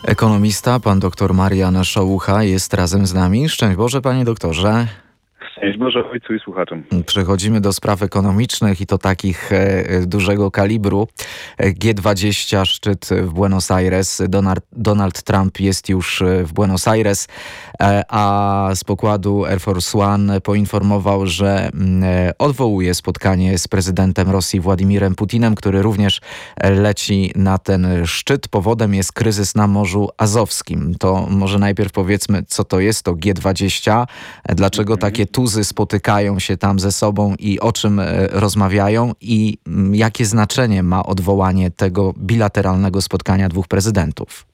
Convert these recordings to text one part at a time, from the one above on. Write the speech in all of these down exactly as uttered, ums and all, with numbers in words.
Ekonomista, pan doktor Marian Szołucha jest razem z nami. Szczęść Boże, panie doktorze. Szczęść Boże ojcu i słuchaczom. Przechodzimy do spraw ekonomicznych i to takich e, dużego kalibru. G dwadzieścia, szczyt w Buenos Aires. Donald, Donald Trump jest już w Buenos Aires, e, a z pokładu Air Force One poinformował, że e, odwołuje spotkanie z prezydentem Rosji Władimirem Putinem, który również leci na ten szczyt. Powodem jest kryzys na Morzu Azowskim. To może najpierw powiedzmy, co to jest to G dwadzieścia, dlaczego mm-hmm. takie tuzy spotykają się tam ze sobą i o czym rozmawiają i jakie znaczenie ma odwołanie tego bilateralnego spotkania dwóch prezydentów?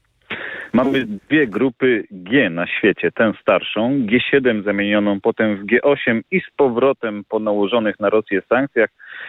Mamy dwie grupy G na świecie, tę starszą, G siedem zamienioną potem w G osiem i z powrotem po nałożonych na Rosję sankcjach,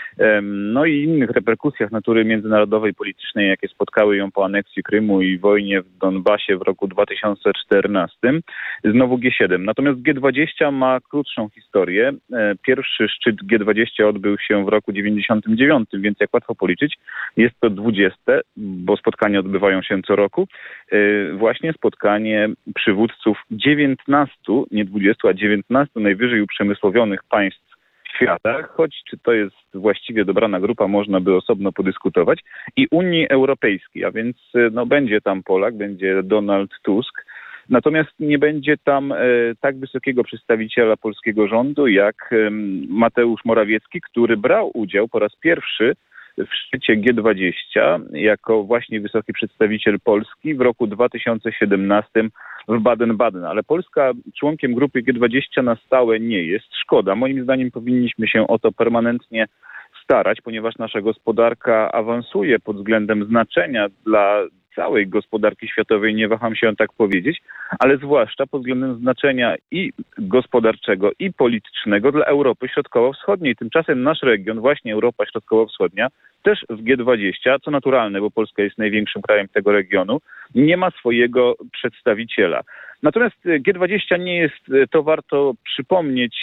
no i innych reperkusjach natury międzynarodowej, politycznej, jakie spotkały ją po aneksji Krymu i wojnie w Donbasie w roku dwa tysiące czternastym. Znowu G siedem. Natomiast G dwadzieścia ma krótszą historię. Pierwszy szczyt G dwadzieścia odbył się w roku dziewięćdziesiątym dziewiątym, więc jak łatwo policzyć, jest to dwudzieste, bo spotkania odbywają się co roku. Właśnie spotkanie przywódców dziewiętnastu, nie dwudziestu, a dziewiętnastu najwyżej uprzemysłowionych państw świata, choć czy to jest właściwie dobrana grupa, można by osobno podyskutować, i Unii Europejskiej, a więc no, będzie tam Polak, będzie Donald Tusk, natomiast nie będzie tam e, tak wysokiego przedstawiciela polskiego rządu jak e, Mateusz Morawiecki, który brał udział po raz pierwszy w szczycie G dwadzieścia jako właśnie wysoki przedstawiciel Polski w roku dwa tysiące siedemnastym w Baden-Baden. Ale Polska członkiem grupy G dwadzieścia na stałe nie jest. Szkoda. Moim zdaniem powinniśmy się o to permanentnie starać, ponieważ nasza gospodarka awansuje pod względem znaczenia dla całej gospodarki światowej, nie waham się tak powiedzieć, ale zwłaszcza pod względem znaczenia i gospodarczego, i politycznego dla Europy Środkowo-Wschodniej. Tymczasem nasz region, właśnie Europa Środkowo-Wschodnia, też w G dwadzieścia, co naturalne, bo Polska jest największym krajem tego regionu, nie ma swojego przedstawiciela. Natomiast G dwadzieścia nie jest, to warto przypomnieć,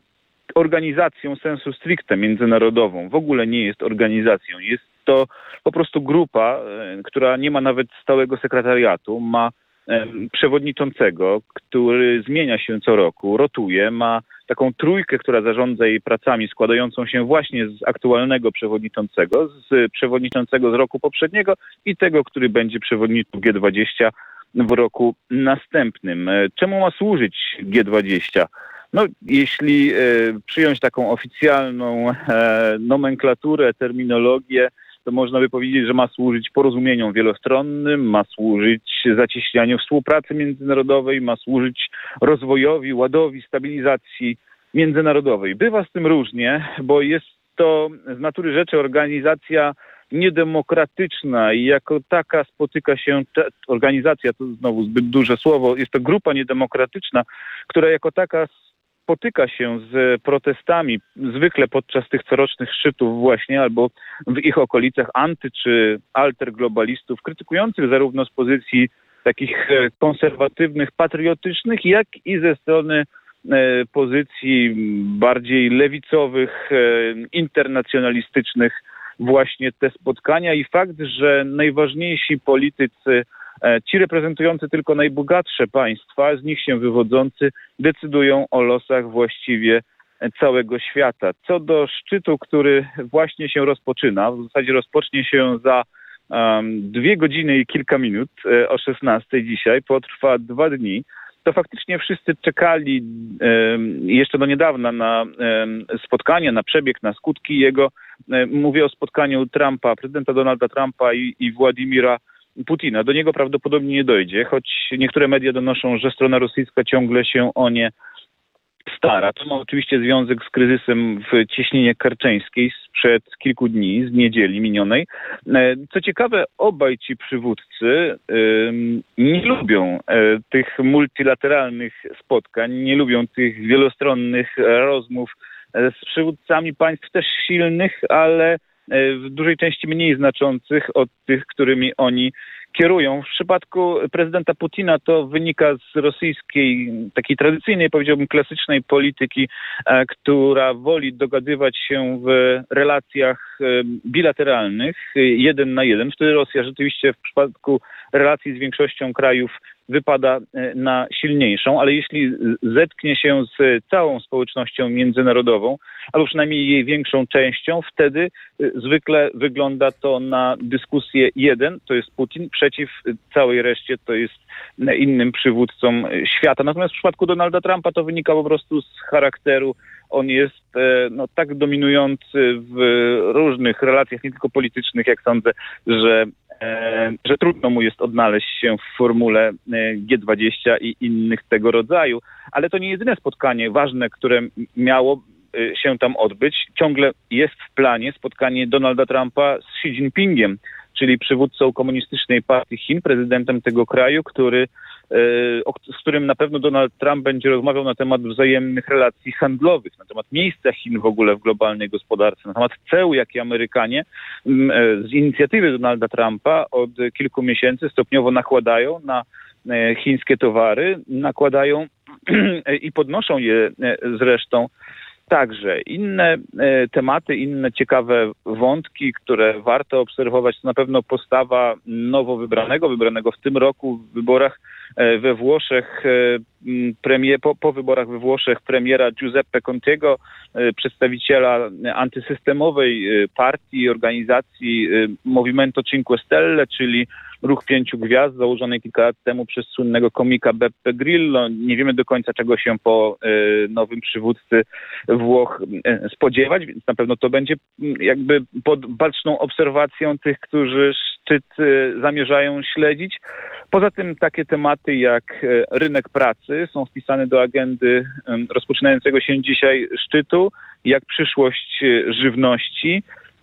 organizacją sensu stricte międzynarodową. W ogóle nie jest organizacją. Jest to po prostu grupa, która nie ma nawet stałego sekretariatu, ma przewodniczącego, który zmienia się co roku, rotuje, ma taką trójkę, która zarządza jej pracami, składającą się właśnie z aktualnego przewodniczącego, z przewodniczącego z roku poprzedniego i tego, który będzie przewodniczącym G dwadzieścia w roku następnym. Czemu ma służyć G dwadzieścia? No, jeśli e, przyjąć taką oficjalną e, nomenklaturę, terminologię, to można by powiedzieć, że ma służyć porozumieniom wielostronnym, ma służyć zacieśnianiu współpracy międzynarodowej, ma służyć rozwojowi, ładowi, stabilizacji międzynarodowej. Bywa z tym różnie, bo jest to z natury rzeczy organizacja niedemokratyczna i jako taka spotyka się, te, organizacja to znowu zbyt duże słowo, jest to grupa niedemokratyczna, która jako taka spotyka się z protestami, zwykle podczas tych corocznych szczytów właśnie, albo w ich okolicach anty- czy alterglobalistów, krytykujących zarówno z pozycji takich konserwatywnych, patriotycznych, jak i ze strony pozycji bardziej lewicowych, internacjonalistycznych właśnie te spotkania i fakt, że najważniejsi politycy, ci reprezentujący tylko najbogatsze państwa, z nich się wywodzący, decydują o losach właściwie całego świata. Co do szczytu, który właśnie się rozpoczyna, w zasadzie rozpocznie się za um, dwie godziny i kilka minut, o szesnastej dzisiaj, potrwa dwa dni, to faktycznie wszyscy czekali um, jeszcze do niedawna na um, spotkanie, na przebieg, na skutki jego. Um, mówię o spotkaniu Trumpa, prezydenta Donalda Trumpa i, i Władimira Putina. Do niego prawdopodobnie nie dojdzie, choć niektóre media donoszą, że strona rosyjska ciągle się o nie stara. To ma oczywiście związek z kryzysem w Cieśninie Kerczeńskiej sprzed kilku dni, z niedzieli minionej. Co ciekawe, obaj ci przywódcy um, nie lubią um, tych multilateralnych spotkań, nie lubią tych wielostronnych rozmów z przywódcami państw też silnych, ale w dużej części mniej znaczących od tych, którymi oni kierują. W przypadku prezydenta Putina to wynika z rosyjskiej, takiej tradycyjnej, powiedziałbym, klasycznej polityki, która woli dogadywać się w relacjach bilateralnych, jeden na jeden. Wtedy Rosja rzeczywiście w przypadku relacji z większością krajów wypada na silniejszą, ale jeśli zetknie się z całą społecznością międzynarodową, albo przynajmniej jej większą częścią, wtedy zwykle wygląda to na dyskusję jeden, to jest Putin, przeciw całej reszcie, to jest innym przywódcom świata. Natomiast w przypadku Donalda Trumpa to wynika po prostu z charakteru. On jest no, tak dominujący w różnych relacjach, nie tylko politycznych, jak sądzę, że że trudno mu jest odnaleźć się w formule G dwadzieścia i innych tego rodzaju. Ale to nie jedyne spotkanie ważne, które miało się tam odbyć. Ciągle jest w planie spotkanie Donalda Trumpa z Xi Jinpingiem, czyli przywódcą komunistycznej partii Chin, prezydentem tego kraju, który, z którym na pewno Donald Trump będzie rozmawiał na temat wzajemnych relacji handlowych, na temat miejsca Chin w ogóle w globalnej gospodarce, na temat ceł, jakie Amerykanie z inicjatywy Donalda Trumpa od kilku miesięcy stopniowo nakładają na chińskie towary, nakładają i podnoszą je zresztą także. Inne e, tematy, inne ciekawe wątki, które warto obserwować, to na pewno postawa nowo wybranego, wybranego w tym roku w wyborach e, we Włoszech, e, premier, po, po wyborach we Włoszech premiera Giuseppe Contiego, e, przedstawiciela antysystemowej e, partii, organizacji e, Movimento Cinque Stelle, czyli Ruch Pięciu Gwiazd, założonej kilka lat temu przez słynnego komika Beppe Grillo. Nie wiemy do końca, czego się po y, nowym przywódcy Włoch y, spodziewać, więc na pewno to będzie y, jakby pod baczną obserwacją tych, którzy szczyt y, zamierzają śledzić. Poza tym takie tematy jak y, rynek pracy są wpisane do agendy y, rozpoczynającego się dzisiaj szczytu, jak przyszłość y, żywności,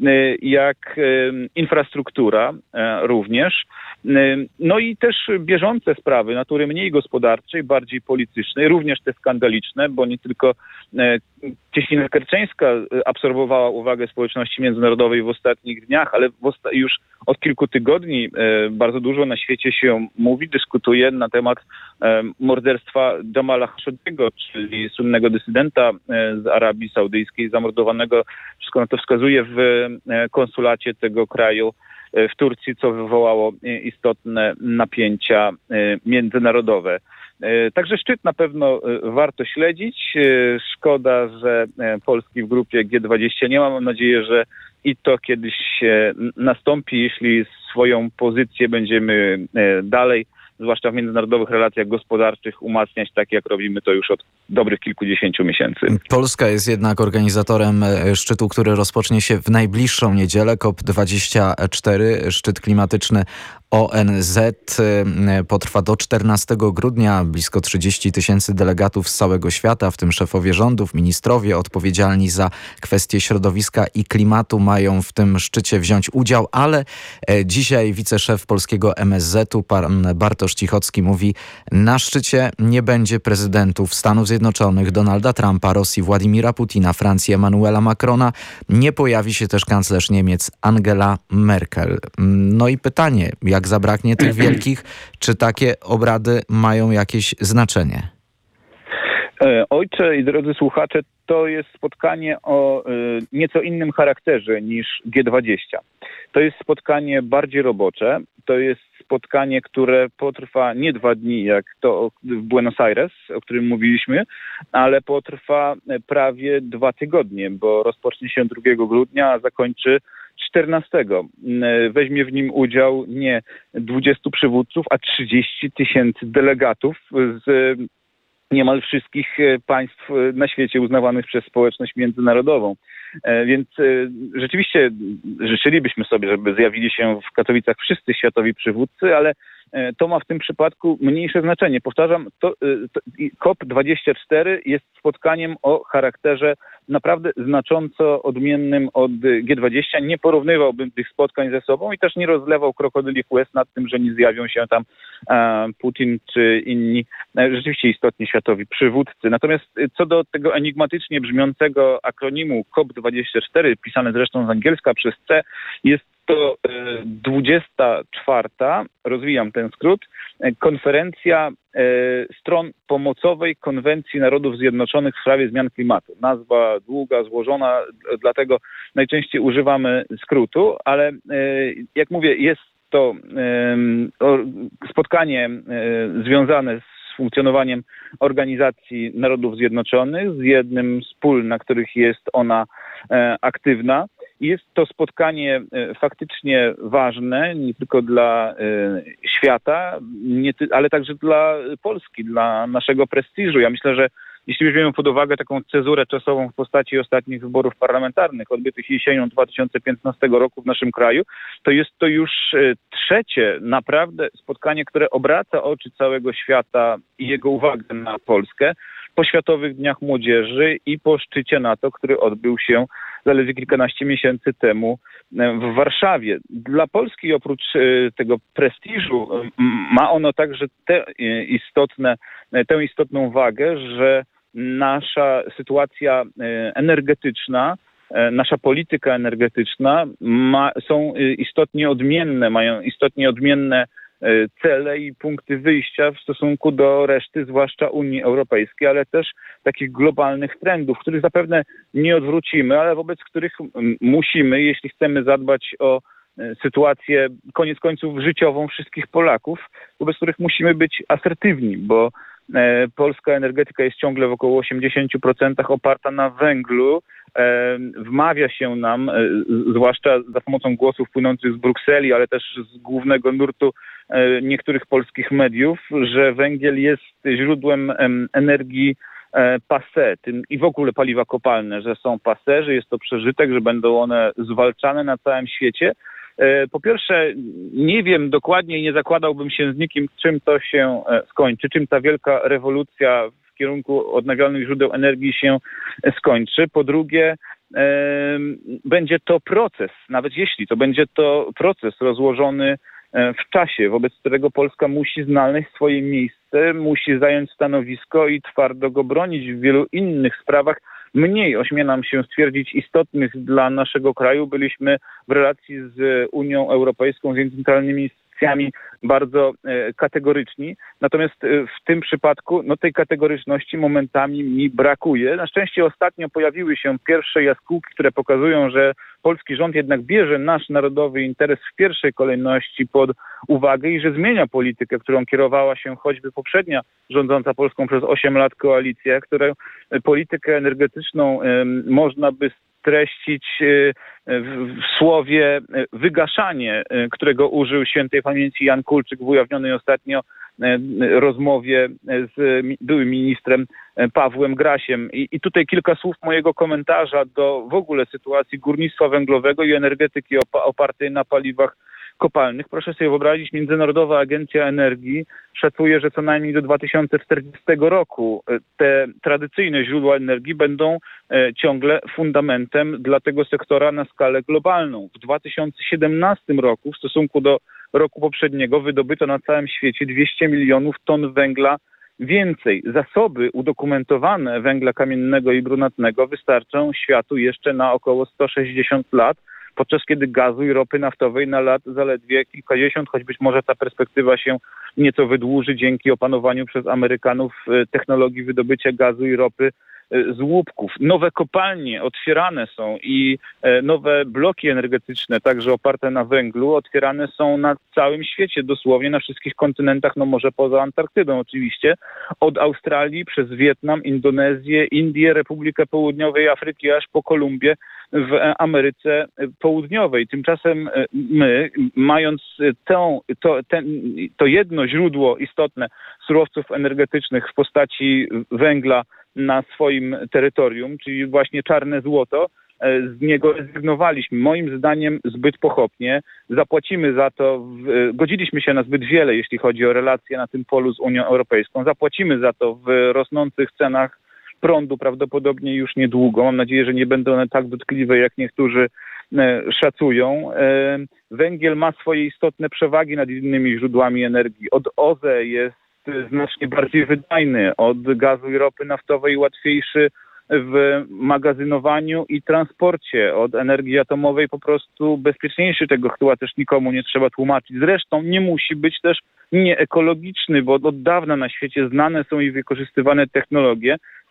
jak infrastruktura również. No i też bieżące sprawy natury mniej gospodarczej, bardziej politycznej, również te skandaliczne, bo nie tylko Cieśnina Kerczeńska absorbowała uwagę społeczności międzynarodowej w ostatnich dniach, ale w osta- już od kilku tygodni bardzo dużo na świecie się mówi, dyskutuje na temat morderstwa Jamala Khashoggiego, czyli słynnego dysydenta z Arabii Saudyjskiej, zamordowanego, wszystko na to wskazuje, w konsulacie tego kraju w Turcji, co wywołało istotne napięcia międzynarodowe. Także szczyt na pewno warto śledzić. Szkoda, że Polski w grupie G dwadzieścia nie ma. Mam nadzieję, że i to kiedyś nastąpi, jeśli swoją pozycję będziemy dalej, zwłaszcza w międzynarodowych relacjach gospodarczych, umacniać tak, jak robimy to już od dobrych kilkudziesięciu miesięcy. Polska jest jednak organizatorem szczytu, który rozpocznie się w najbliższą niedzielę, COP dwadzieścia cztery, szczyt klimatyczny O N Z. Potrwa do czternastego grudnia. Blisko trzydzieści tysięcy delegatów z całego świata, w tym szefowie rządów, ministrowie odpowiedzialni za kwestie środowiska i klimatu mają w tym szczycie wziąć udział, ale dzisiaj wiceszef polskiego M S Z-u, pan Bartosz Cichocki, mówi: na szczycie nie będzie prezydentów Stanów Zjednoczonych, Donalda Trumpa, Rosji, Władimira Putina, Francji, Emmanuela Macrona. Nie pojawi się też kanclerz Niemiec Angela Merkel. No i pytanie, jak zabraknie tych wielkich, czy takie obrady mają jakieś znaczenie? Ojcze i drodzy słuchacze, to jest spotkanie o y, nieco innym charakterze niż G dwadzieścia. To jest spotkanie bardziej robocze. To jest spotkanie, które potrwa nie dwa dni, jak to w Buenos Aires, o którym mówiliśmy, ale potrwa prawie dwa tygodnie, bo rozpocznie się drugiego grudnia, a zakończy czternastego. Weźmie w nim udział nie dwudziestu przywódców, a trzydzieści tysięcy delegatów z niemal wszystkich państw na świecie uznawanych przez społeczność międzynarodową. Więc rzeczywiście życzylibyśmy sobie, żeby zjawili się w Katowicach wszyscy światowi przywódcy, ale to ma w tym przypadku mniejsze znaczenie. Powtarzam, to, to COP dwadzieścia cztery jest spotkaniem o charakterze naprawdę znacząco odmiennym od G dwadzieścia. Nie porównywałbym tych spotkań ze sobą i też nie rozlewał krokodylich łez nad tym, że nie zjawią się tam e, Putin czy inni e, rzeczywiście istotni światowi przywódcy. Natomiast co do tego enigmatycznie brzmiącego akronimu COP dwadzieścia cztery, pisane zresztą z angielska przez C, jest to dwudziesta czwarta, rozwijam ten skrót, konferencja stron pomocowej Konwencji Narodów Zjednoczonych w sprawie zmian klimatu. Nazwa długa, złożona, dlatego najczęściej używamy skrótu, ale jak mówię, jest to spotkanie związane z funkcjonowaniem Organizacji Narodów Zjednoczonych, z jednym z pól, na których jest ona aktywna. Jest to spotkanie faktycznie ważne nie tylko dla świata, nie ty, ale także dla Polski, dla naszego prestiżu. Ja myślę, że jeśli weźmiemy pod uwagę taką cezurę czasową w postaci ostatnich wyborów parlamentarnych odbytych jesienią dwa tysiące piętnastego roku w naszym kraju, to jest to już trzecie naprawdę spotkanie, które obraca oczy całego świata i jego uwagę na Polskę po Światowych Dniach Młodzieży i po szczycie NATO, który odbył się zaledwie kilkanaście miesięcy temu w Warszawie. Dla Polski oprócz tego prestiżu ma ono także te istotne, tę istotną wagę, że nasza sytuacja energetyczna, nasza polityka energetyczna ma, są istotnie odmienne, mają istotnie odmienne cele i punkty wyjścia w stosunku do reszty, zwłaszcza Unii Europejskiej, ale też takich globalnych trendów, których zapewne nie odwrócimy, ale wobec których musimy, jeśli chcemy zadbać o sytuację koniec końców życiową wszystkich Polaków, wobec których musimy być asertywni, bo polska energetyka jest ciągle w około osiemdziesiąt procent oparta na węglu. Wmawia się nam, zwłaszcza za pomocą głosów płynących z Brukseli, ale też z głównego nurtu niektórych polskich mediów, że węgiel jest źródłem energii passé, tym i w ogóle paliwa kopalne, że są passé, że jest to przeżytek, że będą one zwalczane na całym świecie. Po pierwsze, nie wiem dokładnie i nie zakładałbym się z nikim, czym to się skończy, czym ta wielka rewolucja w kierunku odnawialnych źródeł energii się skończy. Po drugie, będzie to proces, nawet jeśli to będzie to proces rozłożony w czasie, wobec którego Polska musi znaleźć swoje miejsce, musi zająć stanowisko i twardo go bronić w wielu innych sprawach, mniej, ośmielam się stwierdzić, istotnych dla naszego kraju. Byliśmy w relacji z Unią Europejską, z jej centralnymi instytucjami bardzo e, kategoryczni. Natomiast e, w tym przypadku no, tej kategoryczności momentami mi brakuje. Na szczęście ostatnio pojawiły się pierwsze jaskółki, które pokazują, że polski rząd jednak bierze nasz narodowy interes w pierwszej kolejności pod uwagę i że zmienia politykę, którą kierowała się choćby poprzednia rządząca Polską przez osiem lat koalicja, która politykę energetyczną e, można by streścić w słowie wygaszanie, którego użył świętej pamięci Jan Kulczyk w ujawnionej ostatnio rozmowie z byłym ministrem Pawłem Grasiem. I, i tutaj kilka słów mojego komentarza do w ogóle sytuacji górnictwa węglowego i energetyki opartej na paliwach kopalnych. Proszę sobie wyobrazić, Międzynarodowa Agencja Energii szacuje, że co najmniej do dwa tysiące czterdziestego roku te tradycyjne źródła energii będą ciągle fundamentem dla tego sektora na skalę globalną. W dwa tysiące siedemnastym roku w stosunku do roku poprzedniego wydobyto na całym świecie dwieście milionów ton węgla więcej. Zasoby udokumentowane węgla kamiennego i brunatnego wystarczą światu jeszcze na około sto sześćdziesiąt lat, podczas kiedy gazu i ropy naftowej na lat zaledwie kilkadziesiąt, choć być może ta perspektywa się nieco wydłuży dzięki opanowaniu przez Amerykanów technologii wydobycia gazu i ropy z łupków. Nowe kopalnie otwierane są i nowe bloki energetyczne, także oparte na węglu, otwierane są na całym świecie, dosłownie na wszystkich kontynentach, no może poza Antarktydą oczywiście, od Australii przez Wietnam, Indonezję, Indię, Republikę Południowej Afryki, aż po Kolumbię w Ameryce Południowej. Tymczasem my, mając tę, to, ten, to jedno źródło istotne surowców energetycznych w postaci węgla na swoim terytorium, czyli właśnie czarne złoto, z niego rezygnowaliśmy. Moim zdaniem zbyt pochopnie. Zapłacimy za to, w, godziliśmy się na zbyt wiele, jeśli chodzi o relacje na tym polu z Unią Europejską. Zapłacimy za to w rosnących cenach prądu prawdopodobnie już niedługo. Mam nadzieję, że nie będą one tak dotkliwe, jak niektórzy e, szacują. E, węgiel ma swoje istotne przewagi nad innymi źródłami energii. Od O Z E jest znacznie bardziej wydajny, od gazu i ropy naftowej łatwiejszy w magazynowaniu i transporcie, od energii atomowej po prostu bezpieczniejszy, tego chyba też nikomu nie trzeba tłumaczyć. Zresztą nie musi być też nieekologiczny, bo od dawna na świecie znane są i wykorzystywane technologie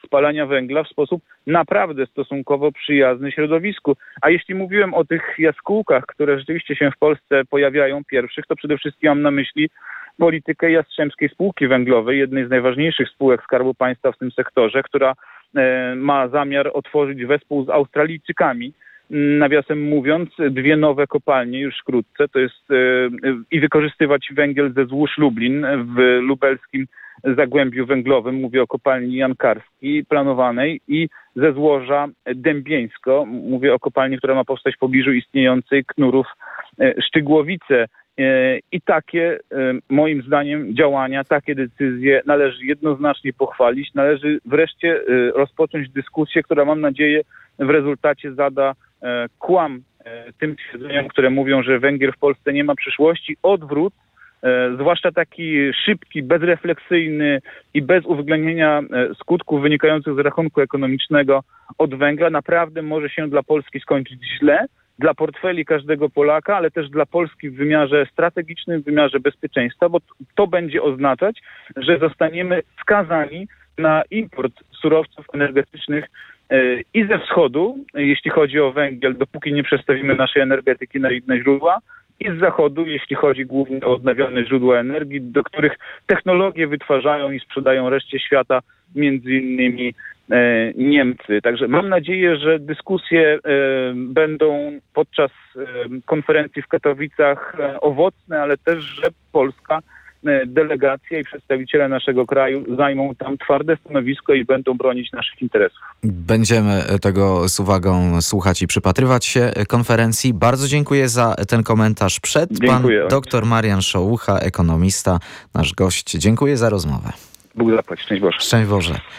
spalania węgla w sposób naprawdę stosunkowo przyjazny środowisku. A jeśli mówiłem o tych jaskółkach, które rzeczywiście się w Polsce pojawiają pierwszych, to przede wszystkim mam na myśli politykę Jastrzębskiej Spółki Węglowej, jednej z najważniejszych spółek Skarbu Państwa w tym sektorze, która e, ma zamiar otworzyć wespół z Australijczykami. Nawiasem mówiąc, dwie nowe kopalnie już wkrótce, to jest e, i wykorzystywać węgiel ze złóż Lublin w lubelskim Zagłębiu Węglowym, mówię o kopalni Jankarskiej planowanej, i ze złoża Dębieńsko, mówię o kopalni, która ma powstać w pobliżu istniejącej Knurów e, Szczygłowice. I takie, moim zdaniem, działania, takie decyzje należy jednoznacznie pochwalić. Należy wreszcie rozpocząć dyskusję, która, mam nadzieję, w rezultacie zada kłam tym twierdzeniom, które mówią, że węgiel w Polsce nie ma przyszłości. Odwrót, zwłaszcza taki szybki, bezrefleksyjny i bez uwzględnienia skutków wynikających z rachunku ekonomicznego od węgla, naprawdę może się dla Polski skończyć źle. Dla portfeli każdego Polaka, ale też dla Polski w wymiarze strategicznym, w wymiarze bezpieczeństwa, bo to będzie oznaczać, że zostaniemy skazani na import surowców energetycznych i ze wschodu, jeśli chodzi o węgiel, dopóki nie przestawimy naszej energetyki na inne źródła, i z zachodu, jeśli chodzi głównie o odnawialne źródła energii, do których technologie wytwarzają i sprzedają reszcie świata, między innymi e, Niemcy. Także mam nadzieję, że dyskusje e, będą podczas e, konferencji w Katowicach e, owocne, ale też, że Polska, e, delegacja i przedstawiciele naszego kraju zajmą tam twarde stanowisko i będą bronić naszych interesów. Będziemy tego z uwagą słuchać i przypatrywać się konferencji. Bardzo dziękuję za ten komentarz przed. Dziękuję. Pan dr Marian Szołucha, ekonomista, nasz gość. Dziękuję za rozmowę. Bóg zapłać. Szczęść Boże. Szczęść Boże.